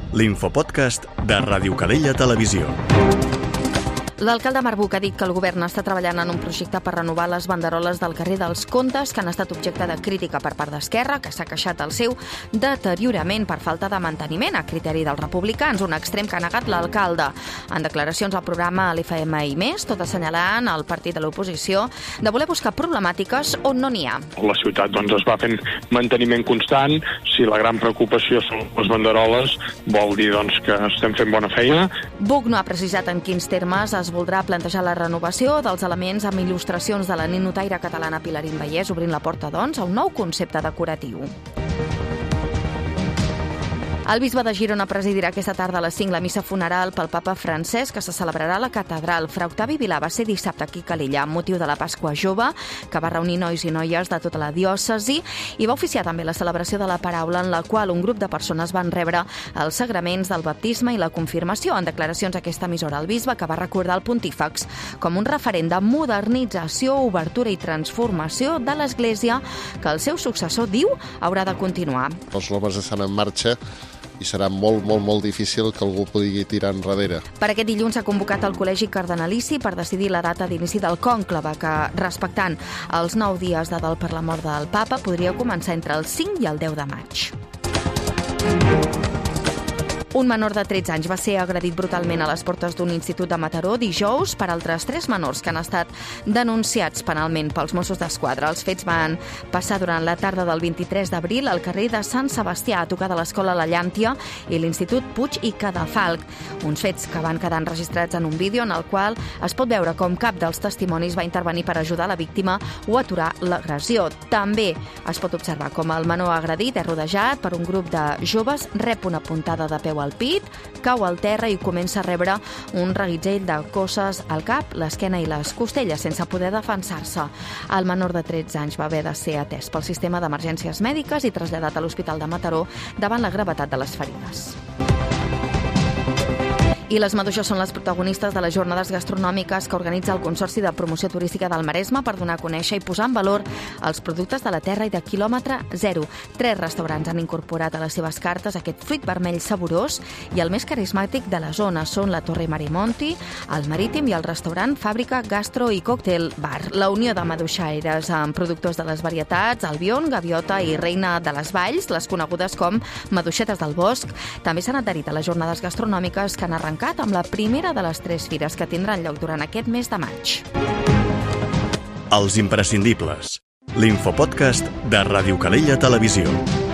l'infopodcast de Ràdio Calella Televisió. L'alcalde Marc Buch ha dit que el govern està treballant en un projecte per renovar les banderoles del carrer dels Comtes, que han estat objecte de crítica per part d'Esquerra, que s'ha queixat del seu deteriorament per falta de manteniment a criteri dels republicans, un extrem que ha negat l'alcalde. En declaracions al programa l'FM i més, tot assenyalant el partit de l'oposició de voler buscar problemàtiques on no n'hi ha. La ciutat es va fent manteniment constant. Si la gran preocupació són les banderoles, vol dir que estem fent bona feina. Buch no ha precisat en quins termes es voldrà plantejar la renovació dels elements amb il·lustracions de la ninotaire catalana Pilarín Vallès, obrint la porta, a un nou concepte decoratiu. El bisbe de Girona presidirà aquesta tarda a les 5 la missa funeral pel papa Francesc, que se celebrarà a la catedral. Fra Octavi Vilà va ser dissabte aquí a Calella, amb motiu de la Pasqua Jove, que va reunir nois i noies de tota la diòcesi, i va oficiar també la celebració de la paraula, en la qual un grup de persones van rebre els sagraments del baptisme i la confirmació. En declaracions a aquesta emissora, el bisbe, que va recordar el pontífex com un referent de modernització, obertura i transformació de l'Església, que el seu successor diu haurà de continuar. Els homes estan en marxa i serà molt difícil que algú pugui tirar enrere. Per aquest dilluns s'ha convocat el Col·legi Cardenalici per decidir la data d'inici del cònclave, que, respectant els 9 dies de per la mort del papa, podria començar entre el 5 i el 10 de maig. Un menor de 13 anys va ser agredit brutalment a les portes d'un institut de Mataró dijous per altres 3 menors que han estat denunciats penalment pels Mossos d'Esquadra. Els fets van passar durant la tarda del 23 d'abril al carrer de Sant Sebastià, a tocar de l'escola La Llàntia i l'Institut Puig i Cadafalc. Uns fets que van quedar enregistrats en un vídeo en el qual es pot veure com cap dels testimonis va intervenir per ajudar la víctima o aturar l'agressió. També es pot observar com el menor agredit és rodejat per un grup de joves, rep una puntada de peu al pit, cau al terra i comença a rebre un reguitzell de cosses al cap, l'esquena i les costelles sense poder defensar-se. El menor de 13 anys va haver de ser atès pel sistema d'emergències mèdiques i traslladat a l'Hospital de Mataró davant la gravetat de les ferides. I les maduixes són les protagonistes de les jornades gastronòmiques que organitza el Consorci de Promoció Turística del Maresme per donar a conèixer i posar en valor els productes de la terra i de quilòmetre zero. 3 restaurants han incorporat a les seves cartes aquest fruit vermell saborós i el més carismàtic de la zona són la Torre Marimonti, el Marítim i el restaurant Fàbrica Gastro i Cocktail Bar. La unió de maduixaires amb productors de les varietats Albion, Gaviota i Reina de les Valls, les conegudes com maduixetes del bosc, també s'han adherit a les jornades gastronòmiques que han arrencat amb la primera de les 3 fires que tindran lloc durant aquest mes de maig. Els imprescindibles. L'infopodcast de Ràdio Calella Televisió.